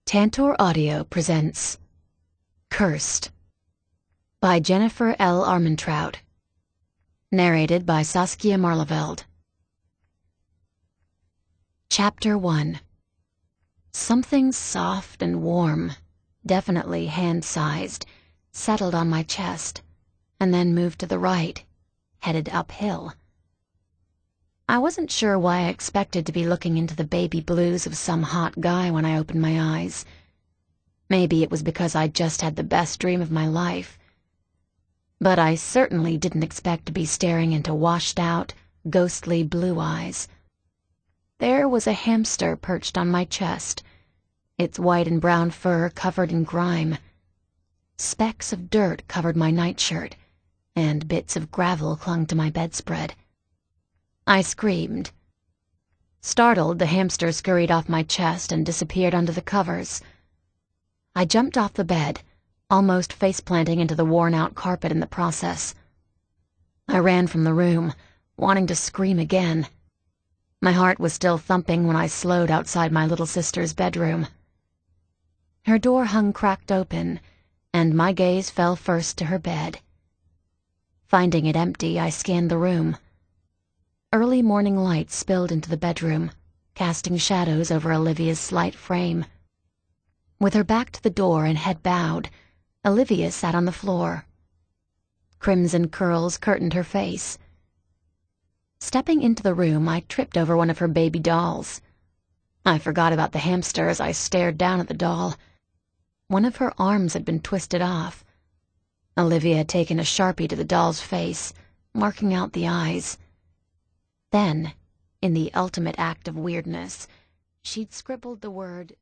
Tantor Audio presents Cursed by Jennifer L. Armentrout. Narrated by Saskia Marleveld. Chapter 1. Something soft and warm, definitely hand-sized, settled on my chest, and then moved to the right, headed uphill. I wasn't sure why I expected to be looking into the baby blues of some hot guy when I opened my eyes. Maybe it was because I'd just had the best dream of my life. But I certainly didn't expect to be staring into washed-out, ghostly blue eyes. There was a hamster perched on my chest, its white and brown fur covered in grime. Specks of dirt covered my nightshirt, and bits of gravel clung to my bedspread. I screamed. Startled, the hamster scurried off my chest and disappeared under the covers. I jumped off the bed, almost face-planting into the worn-out carpet in the process. I ran from the room, wanting to scream again. My heart was still thumping when I slowed outside my little sister's bedroom. Her door hung cracked open, and my gaze fell first to her bed. Finding it empty, I scanned the room. Early morning light spilled into the bedroom, casting shadows over Olivia's slight frame. With her back to the door and head bowed, Olivia sat on the floor. Crimson curls curtained her face. Stepping into the room, I tripped over one of her baby dolls. I forgot about the hamster as I stared down at the doll. One of her arms had been twisted off. Olivia had taken a Sharpie to the doll's face, marking out the eyes. Then, in the ultimate act of weirdness, she'd scribbled the word